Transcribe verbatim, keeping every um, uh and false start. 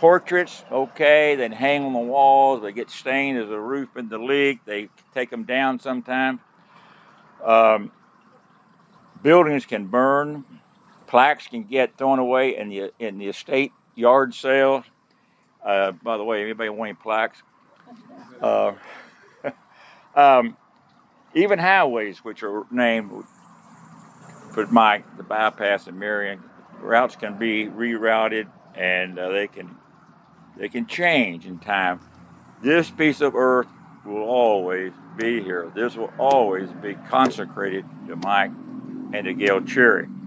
portraits, okay, then hang on the walls. They get stained as a roof in the leak. They take them down sometimes. Um, buildings can burn. Plaques can get thrown away in the in the estate yard sales. Uh, by the way, anybody want any plaques? Uh, um, even highways, which are named for Mike, the bypass in Marion, routes can be rerouted, and uh, they can they can change in time. This piece of earth will always be here. This will always be consecrated to Mike and to Gail Cherry.